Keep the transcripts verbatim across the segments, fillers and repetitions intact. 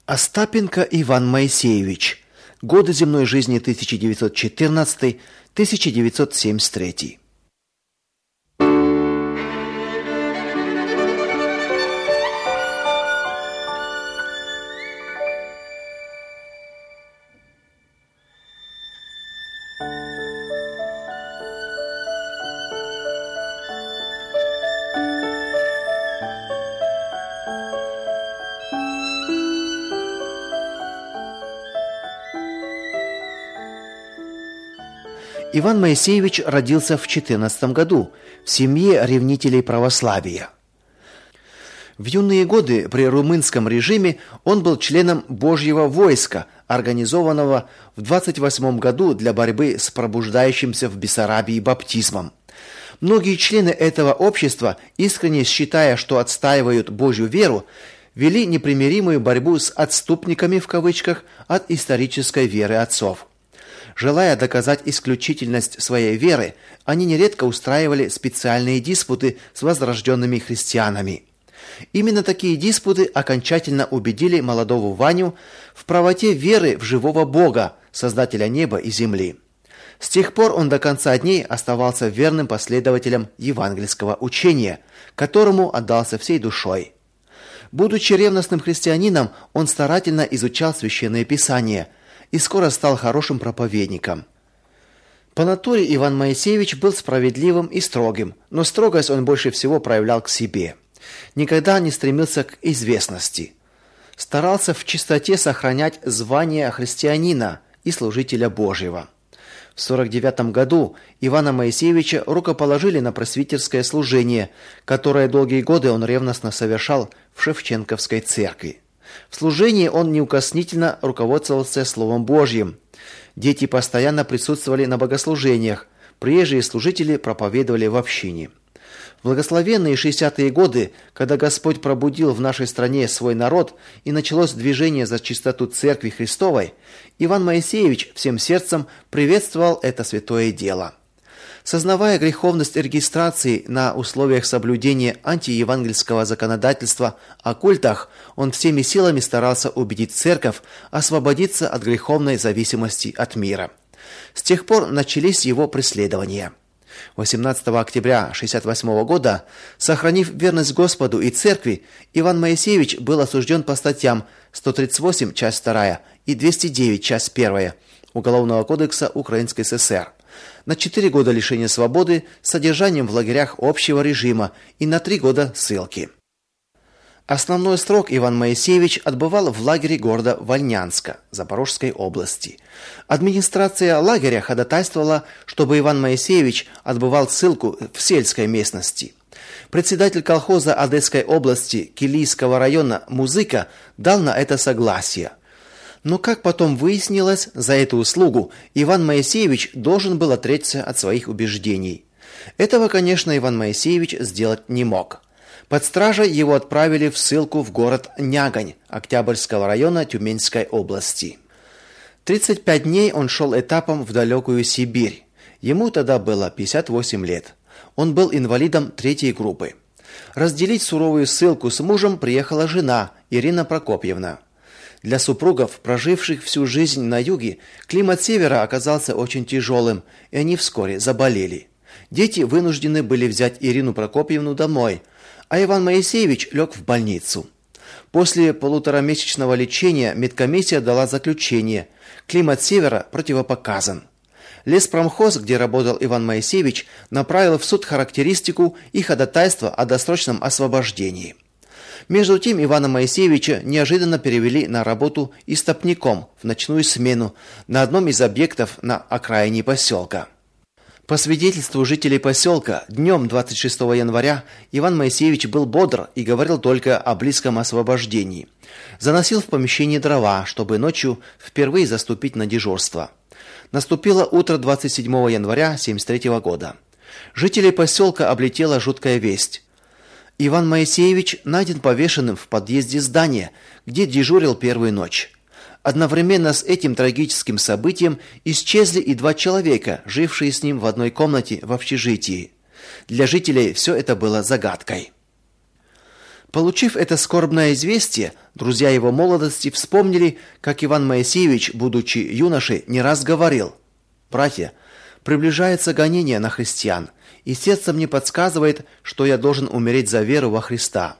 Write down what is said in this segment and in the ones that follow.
Остапенко Иван Моисеевич. Годы земной жизни тысяча девятьсот четырнадцатый — тысяча девятьсот семьдесят третий. Иван Моисеевич родился в четырнадцатом году в семье ревнителей православия. В юные годы при румынском режиме он был членом Божьего войска, организованного в двадцать восьмом году для борьбы с пробуждающимся в Бессарабии баптизмом. Многие члены этого общества, искренне считая, что отстаивают Божью веру, вели непримиримую борьбу с «отступниками» в кавычках от исторической веры отцов. Желая доказать исключительность своей веры, они нередко устраивали специальные диспуты с возрожденными христианами. Именно такие диспуты окончательно убедили молодого Ваню в правоте веры в живого Бога, Создателя неба и земли. С тех пор он до конца дней оставался верным последователем евангельского учения, которому отдался всей душой. Будучи ревностным христианином, он старательно изучал Священное Писание и скоро стал хорошим проповедником. По натуре Иван Моисеевич был справедливым и строгим, но строгость он больше всего проявлял к себе. Никогда не стремился к известности. Старался в чистоте сохранять звание христианина и служителя Божьего. В сорок девятом году Ивана Моисеевича рукоположили на пресвитерское служение, которое долгие годы он ревностно совершал в Шевченковской церкви. В служении он неукоснительно руководствовался Словом Божьим. Дети постоянно присутствовали на богослужениях, приезжие служители проповедовали в общине. В благословенные шестидесятые годы, когда Господь пробудил в нашей стране свой народ и началось движение за чистоту Церкви Христовой, Иван Моисеевич всем сердцем приветствовал это святое дело. Сознавая греховность регистрации на условиях соблюдения антиевангельского законодательства о культах, он всеми силами старался убедить церковь освободиться от греховной зависимости от мира. С тех пор начались его преследования. восемнадцатого октября шестьдесят восьмого года, сохранив верность Господу и церкви, Иван Моисеевич был осужден по статьям сто тридцать восемь, часть вторая, и двести девять, часть первая Уголовного кодекса Украинской ССР на четыре года лишения свободы с содержанием в лагерях общего режима и на три года ссылки. Основной срок Иван Моисеевич отбывал в лагере города Вольнянска, Запорожской области. Администрация лагеря ходатайствовала, чтобы Иван Моисеевич отбывал ссылку в сельской местности. Председатель колхоза Одесской области Килийского района Музыка дал на это согласие. Но, как потом выяснилось, за эту услугу Иван Моисеевич должен был отречься от своих убеждений. Этого, конечно, Иван Моисеевич сделать не мог. Под стражей его отправили в ссылку в город Нягань Октябрьского района Тюменской области. тридцать пять дней он шел этапом в далекую Сибирь. Ему тогда было пятьдесят восемь лет. Он был инвалидом третьей группы. Разделить суровую ссылку с мужем приехала жена Ирина Прокопьевна. Для супругов, проживших всю жизнь на юге, климат севера оказался очень тяжелым, и они вскоре заболели. Дети вынуждены были взять Ирину Прокопьевну домой, а Иван Моисеевич лег в больницу. После полуторамесячного лечения медкомиссия дала заключение: климат севера противопоказан. Леспромхоз, где работал Иван Моисеевич, направил в суд характеристику и ходатайство о досрочном освобождении. Между тем Ивана Моисеевича неожиданно перевели на работу истопником в ночную смену на одном из объектов на окраине поселка. По свидетельству жителей поселка, днем двадцать шестого января Иван Моисеевич был бодр и говорил только о близком освобождении. Заносил в помещение дрова, чтобы ночью впервые заступить на дежурство. Наступило утро двадцать седьмого января семьдесят третьего года. Жителей поселка облетела жуткая весть. Иван Моисеевич найден повешенным в подъезде здания, где дежурил первую ночь. Одновременно с этим трагическим событием исчезли и два человека, жившие с ним в одной комнате в общежитии. Для жителей все это было загадкой. Получив это скорбное известие, друзья его молодости вспомнили, как Иван Моисеевич, будучи юношей, не раз говорил: «Братья, приближается гонение на христиан, и сердце мне подсказывает, что я должен умереть за веру во Христа».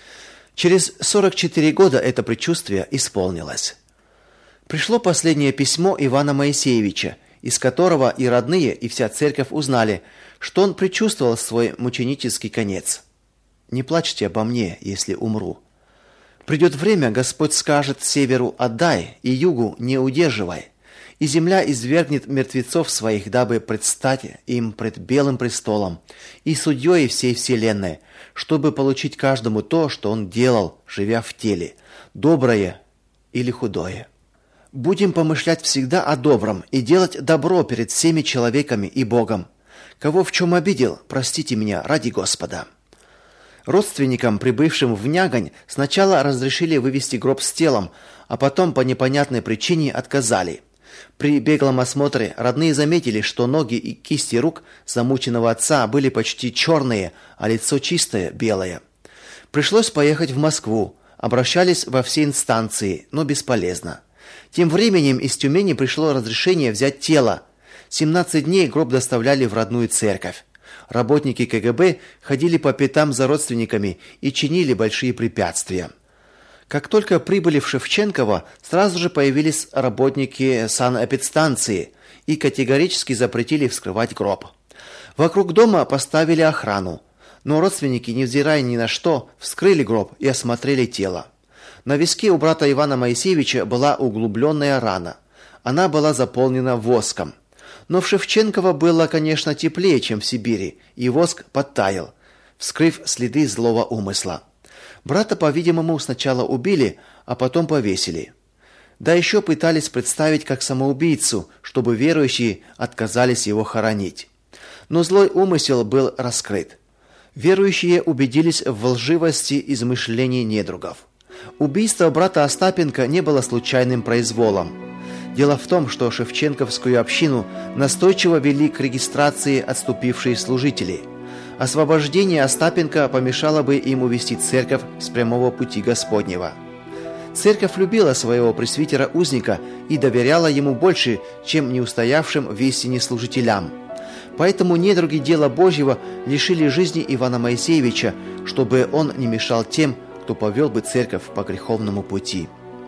Через сорок четыре года это предчувствие исполнилось. Пришло последнее письмо Ивана Моисеевича, из которого и родные, и вся церковь узнали, что он предчувствовал свой мученический конец. «Не плачьте обо мне, если умру. Придет время, Господь скажет северу: отдай, и югу: не удерживай, и земля извергнет мертвецов своих, дабы предстать им пред белым престолом и судьей всей вселенной, чтобы получить каждому то, что он делал, живя в теле, доброе или худое. Будем помышлять всегда о добром и делать добро перед всеми человеками и Богом. Кого в чем обидел, простите меня ради Господа». Родственникам, прибывшим в Нягань, сначала разрешили вывести гроб с телом, а потом по непонятной причине отказали. При беглом осмотре родные заметили, что ноги и кисти рук замученного отца были почти черные, а лицо чистое, белое. Пришлось поехать в Москву. Обращались во все инстанции, но бесполезно. Тем временем из Тюмени пришло разрешение взять тело. семнадцать дней гроб доставляли в родную церковь. Работники ка гэ бэ ходили по пятам за родственниками и чинили большие препятствия. Как только прибыли в Шевченково, сразу же появились работники санэпидстанции и категорически запретили вскрывать гроб. Вокруг дома поставили охрану, но родственники, невзирая ни на что, вскрыли гроб и осмотрели тело. На виске у брата Ивана Моисеевича была углубленная рана. Она была заполнена воском. Но в Шевченково было, конечно, теплее, чем в Сибири, и воск подтаял, вскрыв следы злого умысла. Брата, по-видимому, сначала убили, а потом повесили. Да еще пытались представить как самоубийцу, чтобы верующие отказались его хоронить. Но злой умысел был раскрыт. Верующие убедились в лживости измышлений недругов. Убийство брата Остапенко не было случайным произволом. Дело в том, что Шевченковскую общину настойчиво вели к регистрации отступившие служители. Освобождение Остапенко помешало бы им увести церковь с прямого пути Господнего. Церковь любила своего пресвитера-узника и доверяла ему больше, чем неустоявшим в истине служителям. Поэтому недруги дела Божьего лишили жизни Ивана Моисеевича, чтобы он не мешал тем, кто повел бы церковь по греховному пути.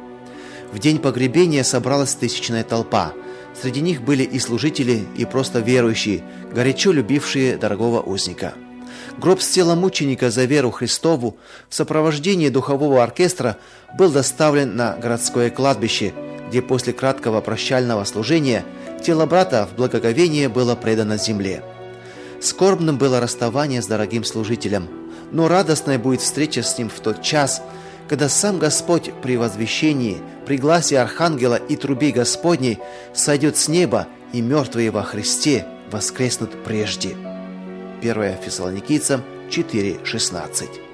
В день погребения собралась тысячная толпа. Среди них были и служители, и просто верующие, горячо любившие дорогого узника. Гроб с телом мученика за веру Христову в сопровождении духового оркестра был доставлен на городское кладбище, где после краткого прощального служения тело брата в благоговении было предано земле. Скорбным было расставание с дорогим служителем, но радостной будет встреча с ним в тот час, когда сам Господь при возвещении, при гласе архангела и трубе Господней сойдет с неба, и мертвые во Христе воскреснут прежде. первое Фессалоникийцам четыре шестнадцать.